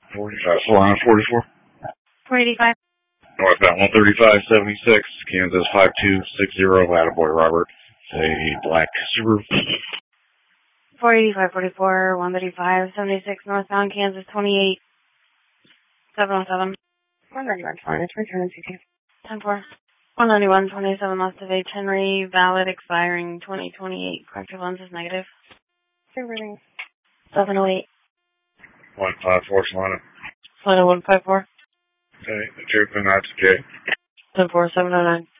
Line 44. 485. Northbound 13576, Kansas 5260. Attaboy, Robert. A black Subaru. 485, 44, 135, 76, northbound, Kansas 28, 707. 191, fine, it's returning CT. 10-4. 191, 27, must have H. Henry, valid, expiring 2028. Corrective lens is negative. Two readings. 708. 154, Solana. Solana 154. Okay, the truth and that's okay. 10-4, 709.